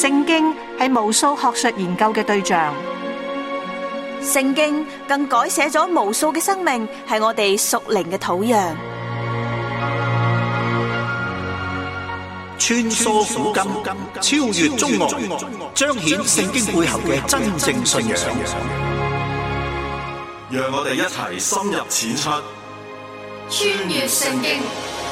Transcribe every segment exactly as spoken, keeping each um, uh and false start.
聖經係無數學術研究嘅對象， 聖經更改寫咗無數嘅生命，係我哋屬靈嘅土壤。 穿梭古今，超越中外，彰顯聖經背後嘅真正信仰。 讓我哋一齊深入淺出， 穿越聖經。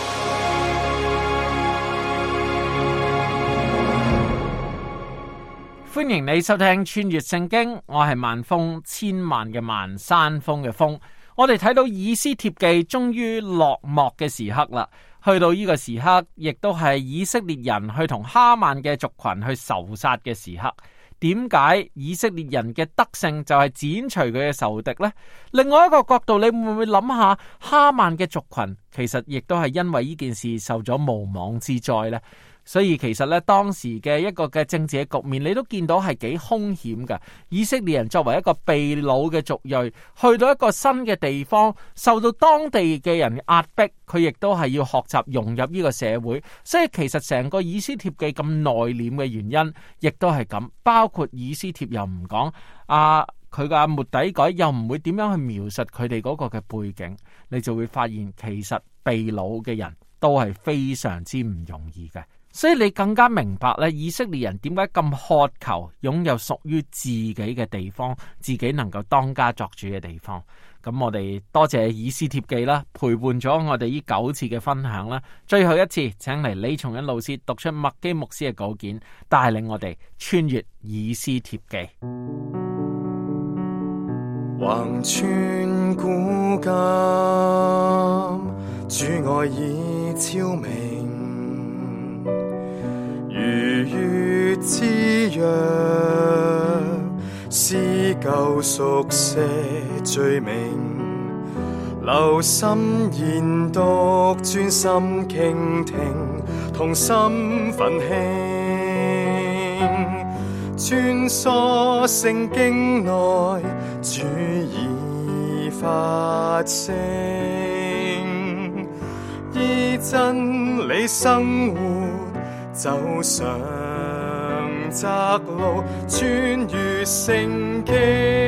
歡迎你收聽穿越聖經，我係萬峰，千萬嘅萬，山峰嘅峰。我哋睇到以斯帖記終於落幕嘅時刻啦，去到呢個時刻，亦都係以色列人去同哈曼嘅族群去仇殺嘅時刻。點解以色列人嘅得勝就係剪除佢嘅仇敵呢？另外一個角度，你會唔會諗下哈曼嘅族群其實亦都係因為呢件事受咗無妄之災呢？所以其實咧，當時嘅一個嘅政治嘅局面，你都見到係幾兇險嘅。以色列人作為一個被擄嘅族裔，去到一個新嘅地方，受到當地嘅人壓迫，佢亦都係要學習融入呢個社會。所以其實成個以斯帖記咁內斂嘅原因，亦都係咁。包括以斯帖又唔講啊，佢嘅末底改又唔會點樣去描述佢哋嗰個嘅背景，你就會發現其實被擄嘅人都係非常之唔容易嘅。所以你更加明白咧，以色列人點解咁渴求擁有屬於自己嘅地方，自己能夠當家作主嘅地方。咁我哋多謝以斯帖記啦，陪伴咗我哋呢九次嘅分享啦。最後一次，請嚟李松恩老師讀出麥基牧師嘅稿件，帶領我哋穿越以斯帖記。 橫穿古今，主愛已昭明。如月之約，撕舊熟寫罪名，留心研讀，專心傾聽，同心奮興，穿梭聖經內，主已發聲，依真理生活，走上窄路，穿越聖經。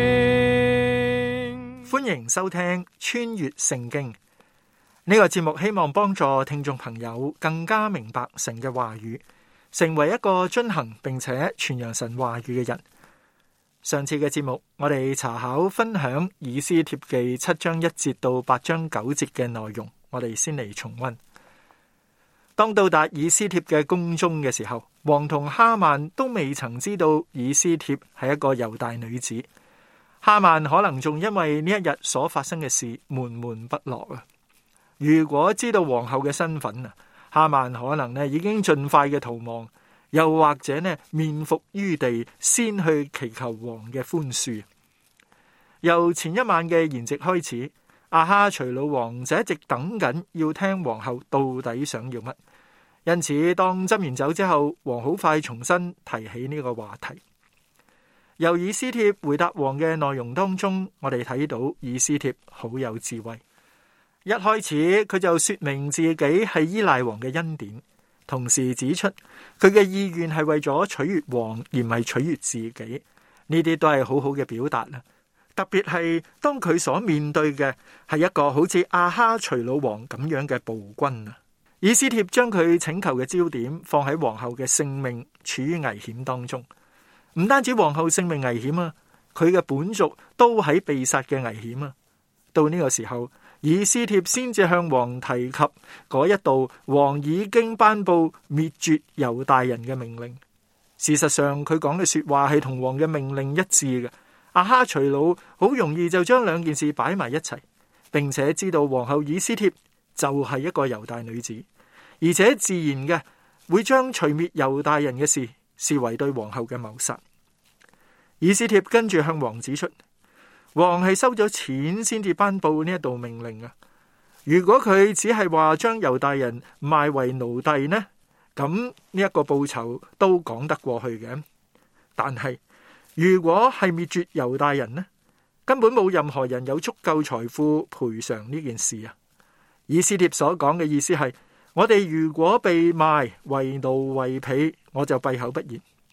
歡迎收聽穿越聖經呢個節目，希望幫助聽眾朋友更加明白神嘅話語，成為一個遵行並且傳揚神話語嘅人。上次嘅節目，我哋查考分享以斯帖記七章一節到八章九節嘅內容，我哋先嚟重溫。當到達以斯帖嘅宮中嘅時候，王同哈曼都未曾知道以斯帖係一個猶大女子。哈曼可能仲因為呢一日所發生嘅事悶悶不樂啊！如果知道皇后嘅身份啊，哈曼可能呢已經盡快嘅逃亡，又或者呢面伏於地，先去祈求王嘅寬恕。由前一晚嘅筵席開始，亞哈隨魯王就一直等緊要聽皇后到底想要乜。因此當斟完酒之後，王好快重新提起呢個話題。由以斯帖回答王嘅內容當中，我哋睇到以斯帖好有智慧。一開始佢就說明自己係依賴王嘅恩典，同時指出佢嘅意願係為咗取悅王而唔係取悅自己。呢啲都係好好嘅表達啦。特別係當佢所面對嘅係一個好似亞哈隨魯王咁樣嘅暴君啊！以斯帖將佢請求嘅焦點放喺皇后嘅性命處於危險當中，唔單止皇后性命危險啊，佢嘅本族都喺被殺嘅危險啊！到呢個時候，以斯帖先至向王提及嗰一度王已經頒布滅絕猶大人嘅命令。事實上，佢講嘅說話係同王嘅命令一致嘅。亞哈隨魯好容易就將兩件事擺埋一齊，並且知道皇后以斯帖就係一個猶大女子，而且自然嘅會將除滅猶大人嘅事視為對皇后嘅謀殺。以斯帖跟住向王指出，王係收咗錢先至頒布呢一道命令啊！如果佢只係話將猶大人賣為奴隸呢，咁呢一個報酬都講得過去嘅。但係如果係滅絕猶大人呢，根本冇任何人有足夠財富賠償呢件事啊！以斯帖所講嘅意思係，我哋如果被賣為奴為婢，我就閉口不言。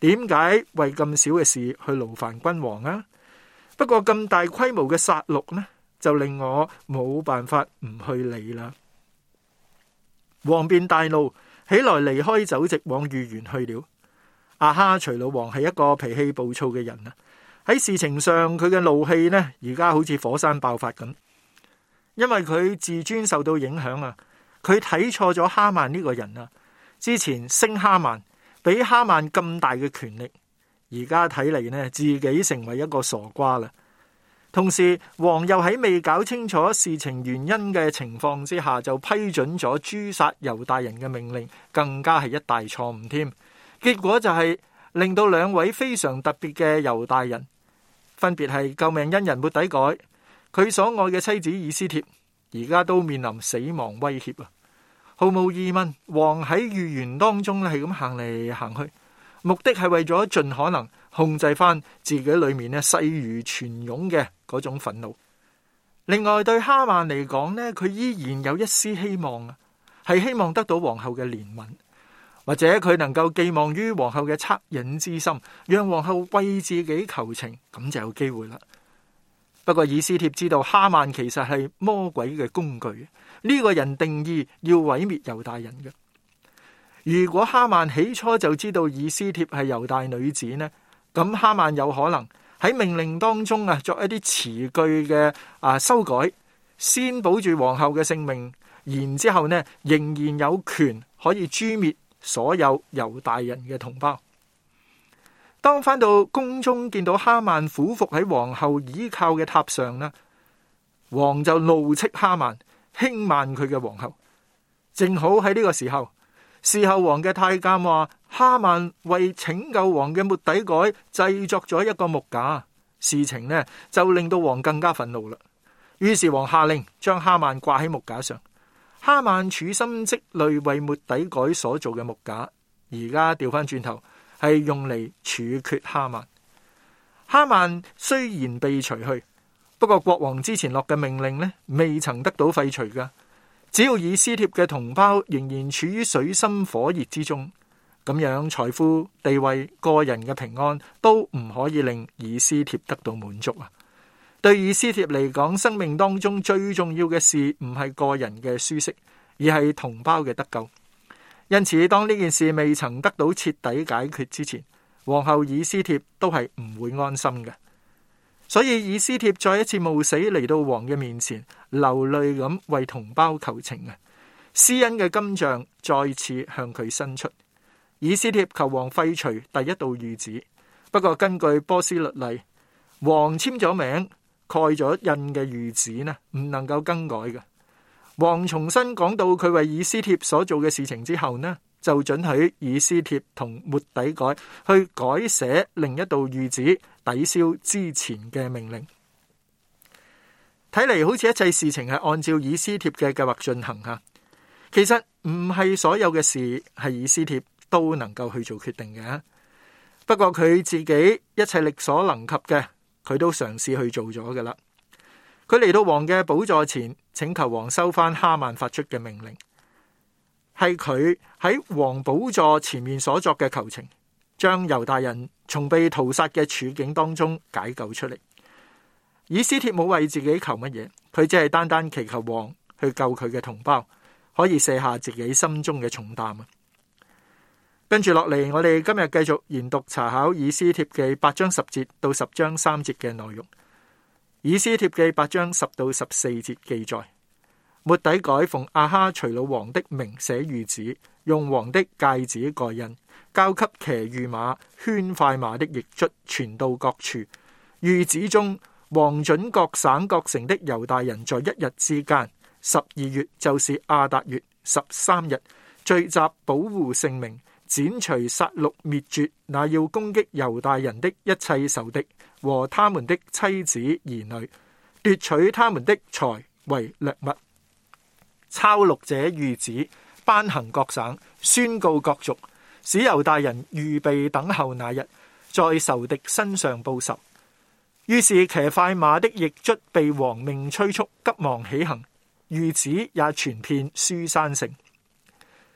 點解為咁少嘅事去勞煩君王啊？不過咁大規模嘅殺戮呢，就令我冇辦法唔去理啦。王便大怒，起來離開酒席，往御園去了。亞哈隨魯王係一個脾氣暴躁嘅人啊！喺事情上，佢嘅怒氣呢，而家好似火山爆發咁，因為佢自尊受到影響啊！佢睇錯咗哈曼呢個人啊！之前升哈曼，俾哈曼咁大嘅權力，而家睇嚟呢，自己成為一個傻瓜啦。同時，王又喺未搞清楚事情原因嘅情況之下，就批准咗誅殺猶大人嘅命令，更加係一大錯誤添。結果就係令到兩位非常特別嘅猶大人，分別係救命恩人末底改，佢所愛嘅妻子以斯帖，而家都面臨死亡威脅啊！毫無疑問，王喺御園當中咧係咁行嚟行去，目的係為咗盡可能控制翻自己裏面咧勢如泉湧嘅嗰種憤怒。另外，對哈曼嚟講呢，佢依然有一絲希望啊，係希望得到皇后嘅憐憫，或者佢能夠寄望於皇后嘅惻隱之心，讓皇后為自己求情，咁就有機會啦。不過以斯帖知道哈曼其實係魔鬼嘅工具，呢個人定義要毀滅猶大人嘅。如果哈曼起初就知道以斯帖係猶大女子呢，咁哈曼有可能喺命令當中啊作一啲詞句嘅啊修改，先保住皇后嘅性命，然之後呢仍然有權可以誅滅所有猶大人嘅同胞。當返到宮中見到哈曼俯伏喺皇后倚靠嘅榻上呢，王就怒斥哈曼，輕慢佢嘅皇后。正好喺呢個時候，侍候王嘅太監話哈曼為拯救王嘅末底改製作咗一個木架，事情呢就令到王更加憤怒啦。於是王下令將哈曼掛喺木架上。哈曼處心積慮為末底改所做嘅木架，而家調翻轉頭係用嚟處決哈曼。哈曼雖然被除去，不過國王之前落嘅命令呢，未曾得到廢除噶。只要以斯帖嘅同胞仍然處於水深火熱之中，咁樣財富、地位、個人嘅平安都唔可以令以斯帖得到滿足啊！對以斯帖嚟講，生命當中最重要嘅事唔係個人嘅舒適，而係同胞嘅得救。因此，當呢件事未曾得到徹底解決之前，皇后以斯帖都係唔會安心嘅。所以以斯帖再一次冒死嚟到王嘅面前，流淚咁為同胞求情啊！施恩嘅金杖再次向佢伸出。以斯帖求王廢除第一道諭旨，不過根據波斯律例，王簽咗名蓋咗印嘅諭旨呢，唔能夠更改嘅。王重新講到佢為以斯帖所做嘅事情之後呢，就准許以斯帖同末底改去改寫另一道諭旨，抵消之前嘅命令。睇嚟好似一切事情係按照以斯帖嘅計劃進行吓。其實唔係所有嘅事係以斯帖都能夠去做決定嘅。不過佢自己一切力所能及嘅，佢都嘗試去做咗㗎喇。佢嚟到王嘅寶座前，請求王收翻哈曼發出嘅命令。係佢喺王寶座前面所作嘅求情，將猶大人從被屠殺嘅處境當中解救出嚟。以斯帖冇為自己求乜嘢，佢只係單單祈求王去救佢嘅同胞，可以卸下自己心中嘅重擔啊！跟住落嚟，我哋今日繼續研讀查考以斯帖記八章十節到十章三節嘅內容。以斯帖記八章十到十四節記載，末底改奉亞哈隨魯王的名寫諭旨，用王的戒指蓋印，交給騎御馬、圈快馬的驛卒，傳到各處。諭旨中，王准各省各城的猶大人在一日之間，十二月就是亞達月十三日，聚集保護性命，剪除殺戮滅絕那要攻擊猶大人的一切仇敵和他們的妻子兒女，奪取他們的財為掠物。抄錄這諭旨，頒行各省，宣告各族，使猶大人預備等候那日，在仇敵身上報仇。於是騎快馬的驛卒被王命催促，急忙起行，諭旨也傳遍書珊城。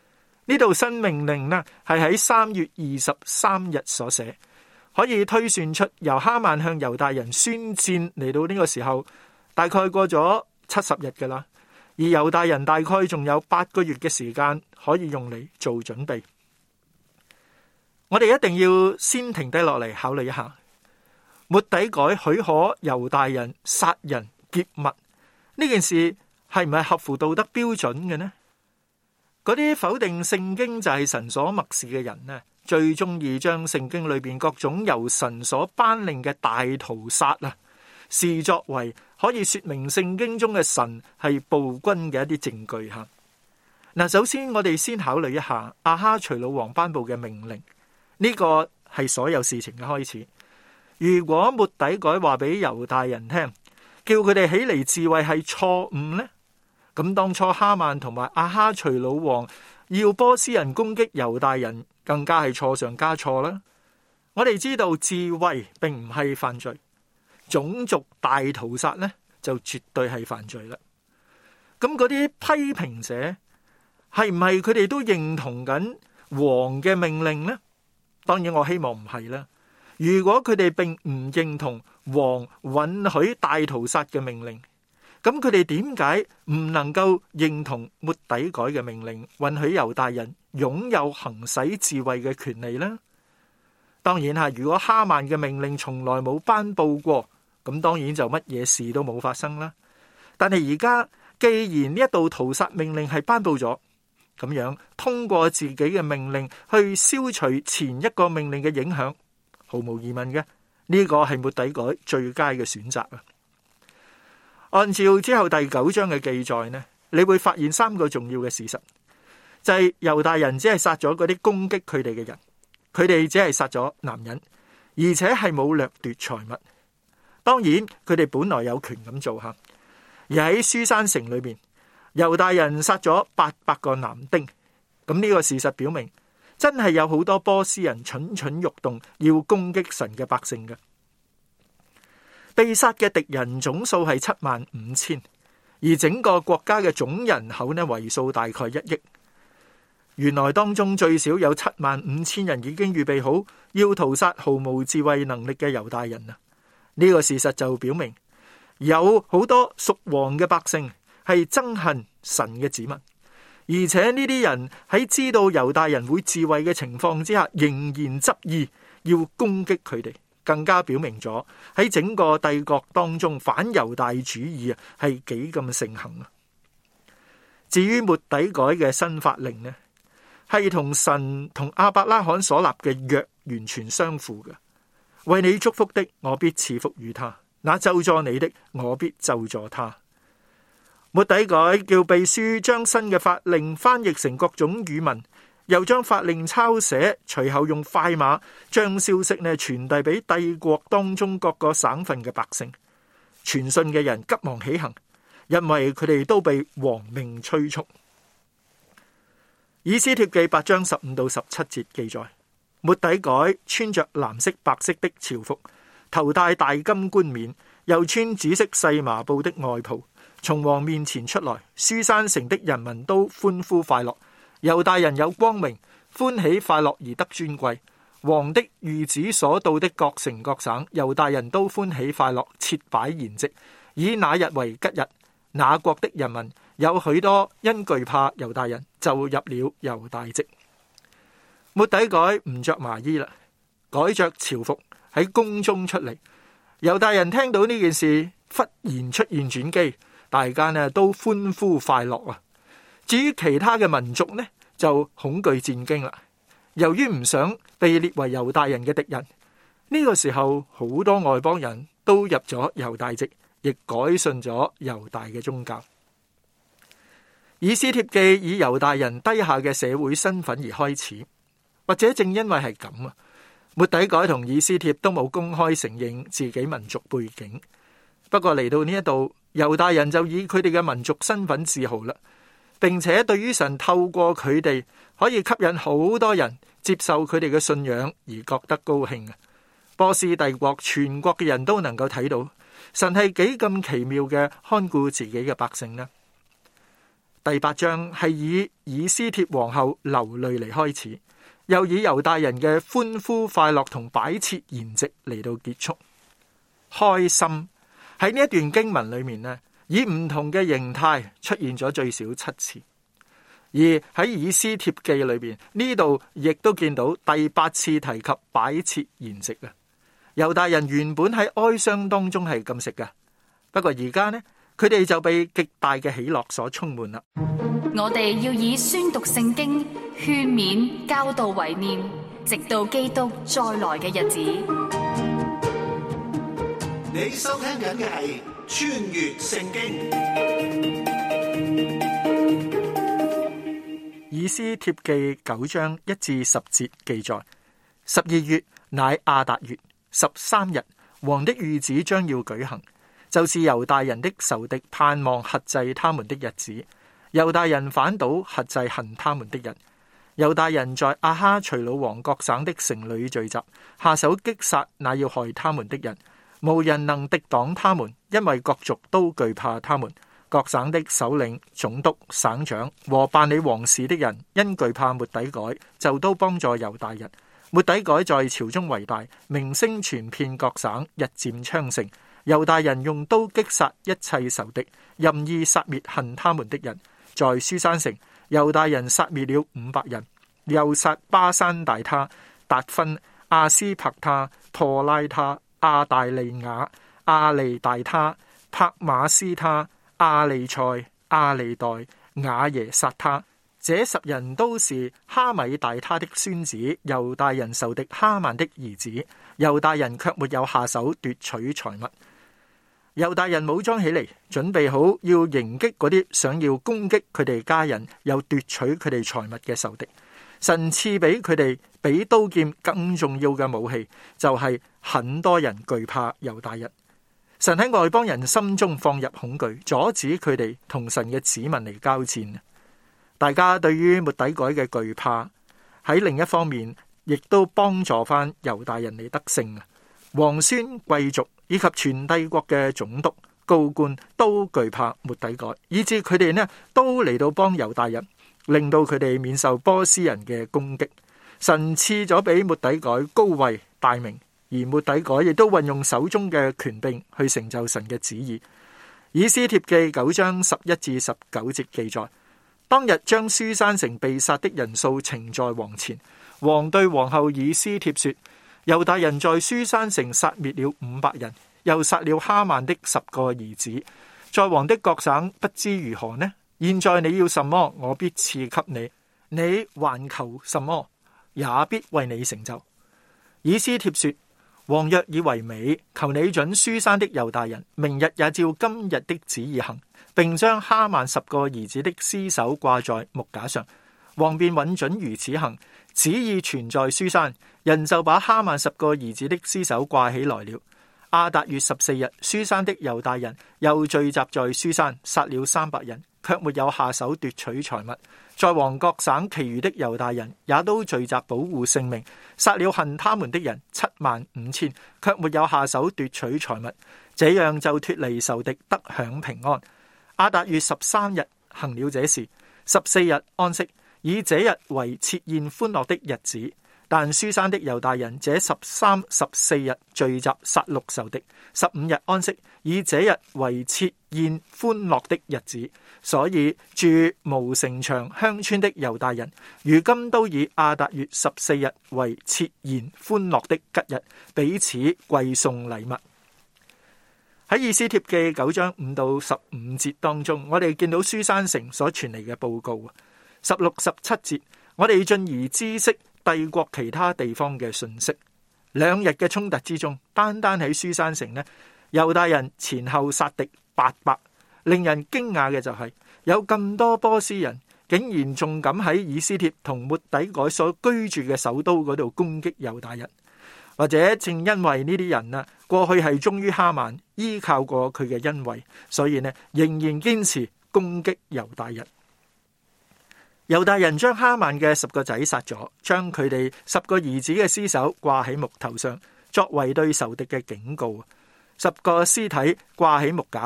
呢度新命令呢係喺三月二十三日所寫，可以推算出由哈曼向猶大人宣戰嚟到呢個時候，大概過咗七十日噶啦。而猶大人大概仲有八個月嘅時間可以用嚟做準備。我哋一定要先停低落嚟考慮一下，末底改許可猶大人殺人劫物呢件事係唔係合乎道德標準嘅呢？嗰啲否定聖經就係神所默示嘅人呢，最中意將聖經裏邊各種由神所頒令嘅大屠殺啊，視作為可以說明聖經中嘅神係暴君嘅一啲證據吓。嗱，首先我哋先考慮一下亞哈隨魯王頒布嘅命令，呢個係所有事情嘅開始。如果末底改話俾猶大人聽，叫佢哋起嚟自衛係錯誤呢？咁當初哈曼同埋亞哈隨魯王要波斯人攻擊猶大人，更加係錯上加錯啦。我哋知道自衛並唔係犯罪，種族大屠殺呢就絕對係犯罪啦。咁嗰啲批評者係唔係佢哋都認同緊王嘅命令呢？當然我希望唔係啦。如果佢哋並唔認同王允許大屠殺嘅命令，咁佢哋點解唔能夠認同末底改嘅命令，允許猶大人擁有行使自衛嘅權利呢？當然吓，如果哈曼嘅命令從來冇頒布過，咁當然就乜嘢事都冇發生啦。但係而家既然呢一道屠殺命令係頒布咗，咁樣通過自己嘅命令去消除前一個命令嘅影響，毫無疑問嘅，呢個係末底改最佳嘅選擇啊！按照之後第九章嘅記載呢，你會發現三個重要嘅事實，就係猶大人只係殺咗嗰啲攻擊佢哋嘅人，佢哋只係殺咗男人，而且係冇掠奪財物。當然佢哋本來有權咁做吓。而喺書珊城裏邊，猶大人殺咗八百個男丁，咁呢個事實表明真係有好多波斯人蠢蠢欲動，要攻擊神嘅百姓嘅。被殺嘅敵人總數係七萬五千，而整個國家嘅總人口呢，為數大概一億。原來當中最少有七萬五千人已經預備好要屠殺毫無自衛能力嘅猶大人啊！呢、這個事實就表明有好多屬王嘅百姓係憎恨神嘅子民，而且呢啲人喺知道猶大人會自衛嘅情況之下，仍然執意要攻擊佢哋。更加表明咗喺整個帝國當中反猶大主義啊係幾咁盛行啊！至於末底改嘅新法令呢，係同神同亞伯拉罕所立嘅約完全相符嘅。為你祝福的，我必賜福與他；那咒詛你的，我必咒詛他。末底改叫秘書將新嘅法令翻譯成各種語文，又將法令抄寫，隨後用快馬將消息呢傳遞俾帝國當中各個省份嘅百姓。傳信嘅人急忙起行，因為佢哋都被王命催促。以斯帖記八章十五到十七節記載，末底改穿着藍色白色的朝服，頭戴大金冠冕，又穿紫色細麻布的外袍，從王面前出來。書珊城的人民都歡呼快樂，猶大人有光明，歡喜快樂而得尊貴。王的諭旨所到的各城各省，猶大人都歡喜快樂，設擺筵席，以那日為吉日。那國的人民有許多因懼怕猶大人，就入了猶大籍。末底改唔着麻衣啦，改着朝服喺宮中出嚟。猶大人聽到呢件事，忽然出現轉機，大家呢都歡呼快樂啊！至於其他嘅民族呢，就恐懼戰驚啦。由於唔想被列為猶大人嘅敵人，呢個時候好多外邦人都入咗猶大籍，亦改信咗猶大嘅宗教。以斯帖記以猶大人低下嘅社會身份而開始，或者正因為係咁啊，末底改同以斯帖都冇公開承認自己民族背景。不過嚟到呢一度，猶大人就以佢哋嘅民族身份自豪啦，並且對於神透過佢哋可以吸引好多人接受佢哋嘅信仰而覺得高興啊！波斯帝國全國嘅人都能夠睇到神係幾咁奇妙嘅看顧自己嘅百姓呢？ 第八章係以以斯帖皇后流淚嚟開始，又以猶大人嘅歡呼快樂同擺設筵席嚟到結束。開心喺呢一段經文裏面呢，以唔同嘅形態出現咗最少七次。而喺以斯帖記裏邊呢度亦都見到第八次提及擺設筵席啊。猶大人原本喺哀傷當中係禁食嘅，不過而家呢，佢哋就被極大嘅喜樂所充滿啦。 我哋要以宣讀聖經、勸勉、教導為念，直到基督再來嘅日子。 你收聽緊嘅係穿越聖經。 以斯帖記九章一至十節記載：十二月乃亞達月十三日，王的諭旨將要舉行，就是猶大人的仇敵盼望轄制他們的日子。猶大人反倒轄制恨他們的人。猶大人在亞哈隨魯王各省的城裏聚集，下手擊殺那要害他們的人，無人能敵擋他們，因為各族都懼怕他們。各省的首領、總督、省長和辦理王事的人，因懼怕末底改，就都幫助猶大人。末底改在朝中為大，名聲傳遍各省，日漸昌盛。猶大人用刀擊殺一切仇敵，任意殺滅恨他們的人。在書珊城，猶大人殺滅了五百人，又殺巴山大他、達芬、亞斯帕他、破拉他、亞大利雅、亞利大他、帕馬斯他、亞利賽、亞利代、雅耶撒他。這十人都是哈米大他的孫子，猶大人仇敵哈曼的兒子。猶大人卻沒有下手奪取財物。猶大人武裝起嚟，準備好要迎擊嗰啲想要攻擊佢哋家人又奪取佢哋財物嘅仇敵。神賜俾佢哋比刀劍更重要嘅武器，就係、是、很多人懼怕猶大人。神喺外邦人心中放入恐懼，阻止佢哋同神嘅子民嚟交戰。大家對於末底改嘅懼怕，喺另一方面亦都幫助翻猶大人嚟得勝。皇孫貴族以及全帝國嘅總督高官都懼怕末底改，以致佢哋呢都嚟到幫猶大人，令到佢哋免受波斯人嘅攻擊。神賜咗俾末底改高位大名，而末底改亦都運用手中嘅權柄去成就神嘅旨意。以斯帖記九章十一至十九節記載：當日將書珊城被殺的人數呈在王前，王對皇后以斯帖說：猶大人在書珊城殺滅了五百人，又殺了哈曼的十個兒子。在王的各省不知如何呢？現在你要什麼，我必賜給你；你還求什麼，也必為你成就。以斯帖說：王若以為美，求你准書珊的猶大人明日也照今日的旨意行，並將哈曼十個兒子的屍首掛在木架上。王便允准如此行，旨意傳在書珊，人就把哈曼十個兒子的屍首掛起來了。亞達月十四日，書珊的猶大人又聚集在書珊，殺了三百人，卻沒有下手奪取財物。在王各省其餘的猶大人也都聚集保護性命，殺了恨他們的人七萬五千，卻沒有下手奪取財物。這樣就脫離仇敵，得享平安。亞達月十三日行了這事，十四日安息，以這日為設宴歡樂的日子。但書珊的猶大人這十三、十四日聚集殺戮仇敵，十五日安息，以這日為設宴歡樂的日子。所以住無城牆鄉村的猶大人，如今都以亞達月十四日為設宴歡樂的吉日，彼此饋送禮物。喺以斯帖記九章五到十五節當中，我哋見到書珊城所傳嚟嘅報告。十六、十七節，我哋進而知悉帝國其他地方嘅信息。兩日嘅衝突之中，單單喺書珊城呢，猶大人前後殺敵八百。令人驚訝嘅就係、是、有咁多波斯人竟然仲敢喺以斯帖同末底改所居住嘅首都嗰度攻擊猶大人。或者正因為呢啲人啊，過去係忠於哈曼，依靠過佢嘅恩惠，所以呢仍然堅持攻擊猶大人。猶大人將哈曼嘅十個仔殺咗，將佢哋十個兒子嘅屍首掛喺木頭上，作為對仇敵嘅警告。十個屍體掛喺木架，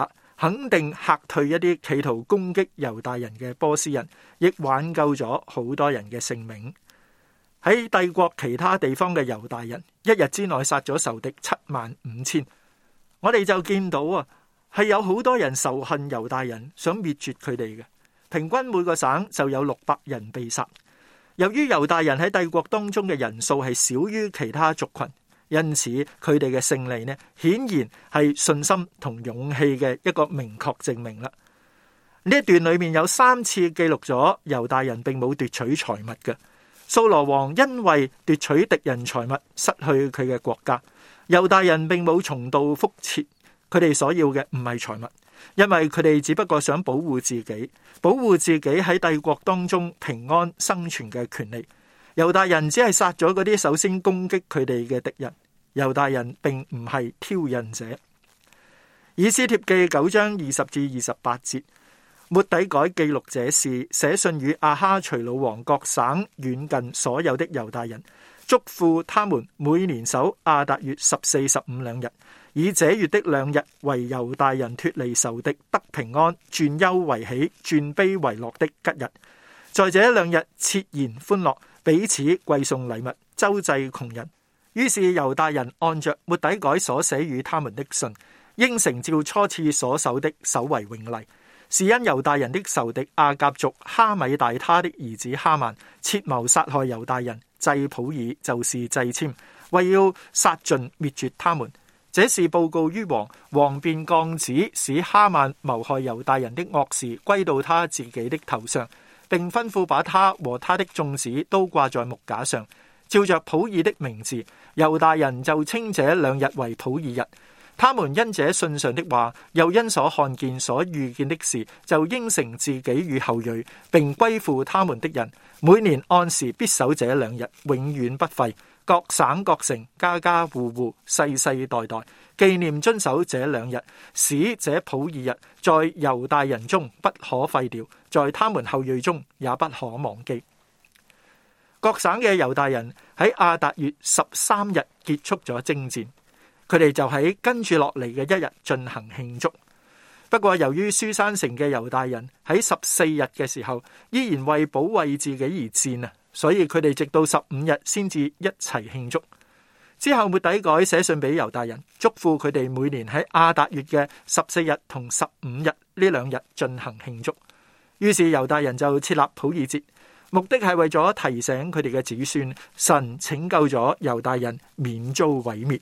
肯定嚇退一啲企圖攻擊猶大人嘅波斯人，亦挽救咗好多人嘅性命。喺帝國其他地方嘅猶大人，一日之內殺咗仇敵七萬五千。我哋就見到啊，係有好多人仇恨猶大人，想滅絕佢哋嘅。平均每個省就有六百人被殺。由於猶大人喺帝國當中嘅人數係少於其他族群，因此佢哋嘅勝利呢，顯然係信心同勇氣嘅一個明確證明啦。呢一段裏面有三次記錄咗猶大人並冇奪取財物嘅。掃羅王因為奪取敵人財物，失去佢嘅國家。猶大人並冇重蹈覆轍，佢哋所要嘅唔係財物，因為佢哋只不過想保護自己，保護自己喺帝國當中平安生存嘅權利。猶大人只係殺咗嗰啲首先攻擊佢哋嘅敵人。猶大人並唔係挑釁者。以斯帖記九章二十至二十八節，末底改記錄這事，寫信與亞哈隨魯王各省遠近所有的猶大人，囑咐他們每年守亞達月十四十五兩日，以這月的兩日為猶大人脫離仇敵得平安，轉憂為喜，轉悲為樂的吉日。在這兩日設宴歡樂，彼此饋送禮物，周濟窮人。於是猶大人按着末底改所寫與他們的信，應承照初次所守的守為永例。是因猶大人的仇敵亞甲族哈米大他的兒子哈曼設謀殺害猶大人，祭普爾就是祭籤，為要殺盡滅絕他們。這事報告於王，王便降旨使哈曼謀害猶大人的惡事歸到他自己的頭上，並吩咐把他和他的眾子都掛在木架上。照着普爾的名字，猶大人就稱這兩日為普爾日。他們因這信上的話，又因所看見所遇見的事，就應承自己與後裔，並歸附他們的人，每年按時必守這兩日，永遠不廢。各省各城，家家戶戶，世世代代，紀念遵守這兩日，使這普爾日在猶大人中不可廢掉，在他們後裔中也不可忘記。各省嘅猶大人喺亞達月十三日結束咗征戰，佢哋就喺跟住落嚟嘅一日進行慶祝。不過由於書珊城嘅猶大人喺十四日嘅時候依然為保衛自己而戰啊，所以佢哋直到十五日先至一齊慶祝。之後末底改寫信俾猶大人，囑咐佢哋每年喺亞達月嘅十四日同十五日呢兩日進行慶祝。於是猶大人就設立普爾節。目的係為咗提醒佢哋嘅子孫，神拯救咗猶大人免遭毀滅。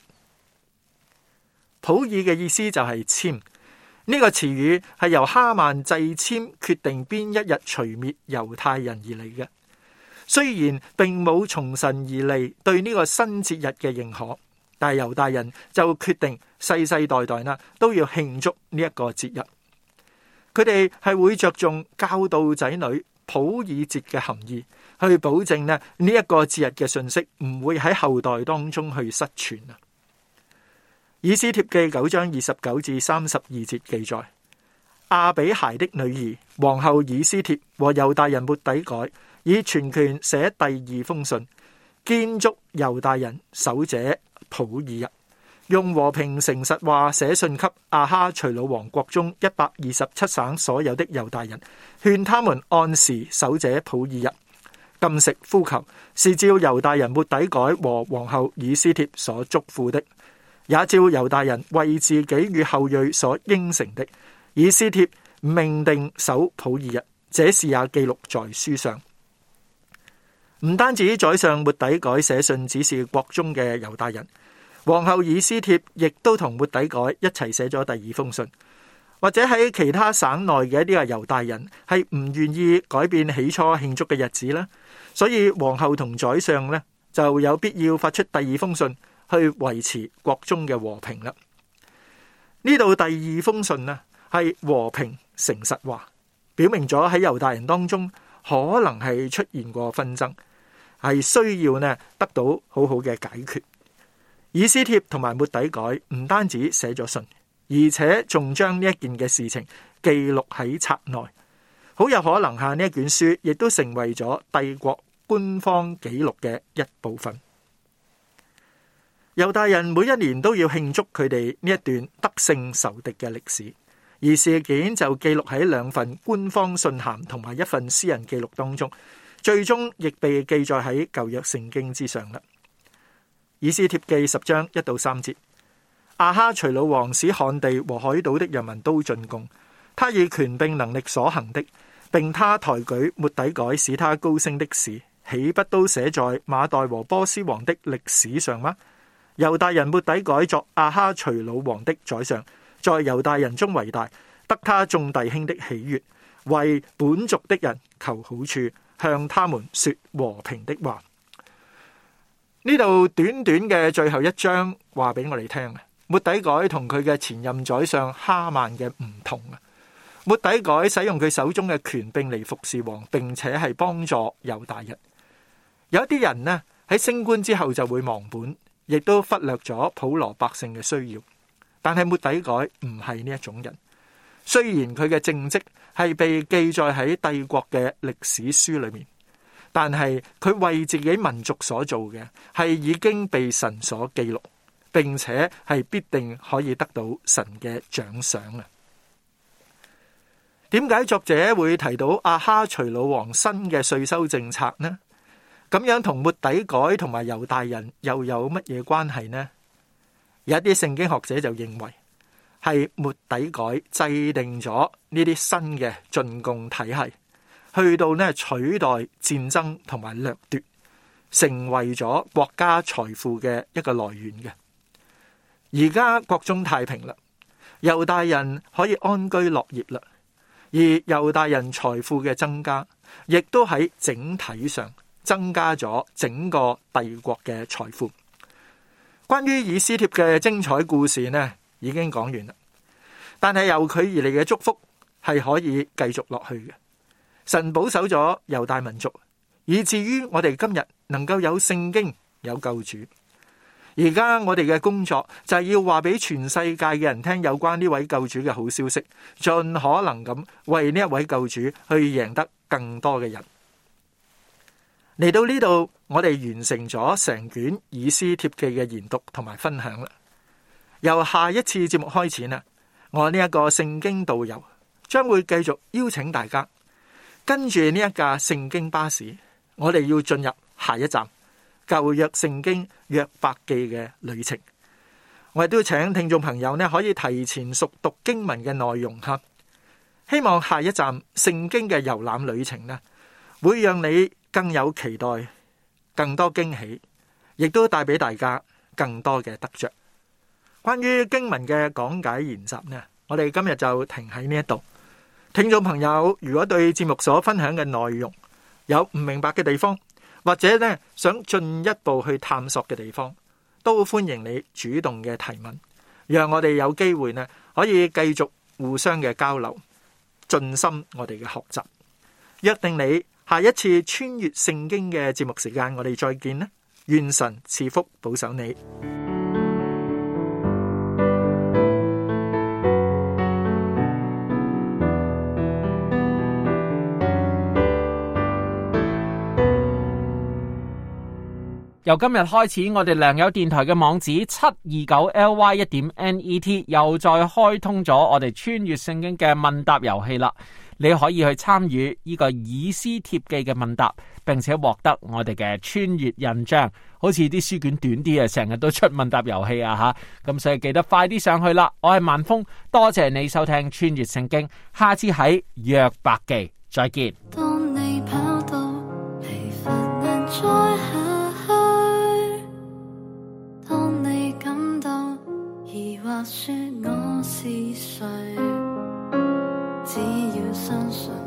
普爾嘅意思就係籤，呢、這個詞語係由哈曼祭籤決定邊一日除滅猶太人而嚟嘅。雖然並冇從神而嚟對呢個新節日嘅認可，但係猶大人就決定世世代代啦都要慶祝呢一個節日。佢哋係會着重教導仔女普爾節嘅含義，去保證呢呢一個節日嘅信息唔會喺後代當中去失傳啊。以斯帖記九章二十九至三十二節記載，亞比孩的女兒皇后以斯帖和猶大人末底改以全權寫第二封信，堅囑猶大人守這普爾日，用和平誠實話寫信給亞哈隨魯王國中一百二十七省所有的猶大人，勸他們按時守這普爾日，禁食呼求，是照猶大人末底改和皇后以斯帖所囑咐的，也照猶大人為自己與後裔所應承的。以斯帖命定守普爾日，這事也記錄在書上。唔單止宰相末底改寫信指示國中嘅猶大人，皇后以斯帖亦都同末底改一齊寫咗第二封信。或者喺其他省內嘅一啲嘅猶大人係唔願意改變起初慶祝嘅日子啦，所以皇后同宰相呢就有必要發出第二封信去維持國中嘅和平啦。呢度第二封信呢係和平誠實話，表明咗喺猶大人當中可能係出現過紛爭，係需要呢得到好好嘅解決。以斯帖同埋末底改唔單止寫咗信，而且仲將呢一件嘅事情記錄喺冊內，好有可能下呢一卷書亦都成為咗帝國官方記錄嘅一部分。猶大人每一年都要慶祝佢哋呢一段得勝仇敵嘅歷史， 而事件就記錄喺兩份官方信函同埋一份私人記錄當中，最終亦被記載喺舊約聖經之上啦。以斯帖記十章一到三節，亞哈隨魯王使漢地和海島的人民都進貢，他以權柄能力所行的，並他抬舉末底改使他高升的事，豈不都寫在馬代和波斯王的歷史上嗎？猶大人末底改作亞哈隨魯王的宰相，在猶大人中為大，得他眾弟兄的喜悅，為本族的人求好處，向他們說和平的話。呢度短短嘅最後一章話俾我哋聽，末底改同佢嘅前任宰相哈曼嘅唔同啊。末底改使用佢手中嘅權柄嚟服侍王，並且係幫助猶大人。有一啲人呢喺升官之後就會忘本，亦都忽略咗普羅百姓嘅需要。但係末底改唔係呢一種人，雖然佢嘅政績係被記載喺帝國嘅歷史書裏面，但係佢為自己民族所做嘅係已經被神所記錄，並且係必定可以得到神嘅獎賞啊！點解作者會提到亞哈隨魯王新嘅稅收政策呢？咁樣同末底改同埋猶大人又有乜嘢關係呢？有一啲聖經學者就認為係末底改制定咗呢啲新嘅進貢體系，去到呢取代戰爭同埋掠奪，成為咗國家財富嘅一個來源嘅。而家國中太平啦，猶大人可以安居樂業啦，而猶大人財富嘅增加，亦都喺整體上增加咗整個帝國嘅財富。關於以斯帖嘅精彩故事呢，已經講完啦。但係由佢而嚟嘅祝福係可以繼續落去嘅。神保守咗猶大民族，以至於我哋今日能夠有聖經，有救主。而家我哋嘅工作就係要話俾全世界嘅人聽有關呢位救主嘅好消息，盡可能咁為呢一位救主去贏得更多嘅人。嚟到呢度，我哋完成咗成卷以斯帖記嘅研讀同埋分享啦。由下一次節目開始啦，我呢一個聖經導遊將會繼續邀請大家跟住呢一架聖經巴士，我哋要進入下一站舊約聖經約伯記嘅旅程。我亦都請聽眾朋友呢可以提前熟讀經文嘅內容哈。希望下一站聖經嘅遊覽旅程呢，會讓你更有期待，更多驚喜，亦都帶俾大家更多嘅得着。關於經文嘅講解研習呢，我哋今日就停喺呢一度。聽眾朋友，如果對節目所分享嘅內容有唔明白嘅地方，或者呢想進一步去探索嘅地方，都歡迎你主動嘅提問，讓我哋有機會呢可以繼續互相嘅交流，盡心我哋嘅學習。約定你下一次穿越聖經嘅節目時間，我哋再見啦！願神賜福保守你。 由今日開始，我哋良友電台嘅網址七二九 L Y 一點 N E T 又再開通咗我哋穿越聖經嘅問答遊戲啦！你可以去參與呢個以斯帖記嘅問答，並且獲得我哋嘅穿越印章。好似啲書卷短啲啊，成日都出問答遊戲啊吓，咁所以記得快啲上去啦！我係萬峰，多謝你收聽穿越聖經，下次喺約伯記再見。 當你跑到疲乏難再下去，當你感到疑惑說我是誰，只要相信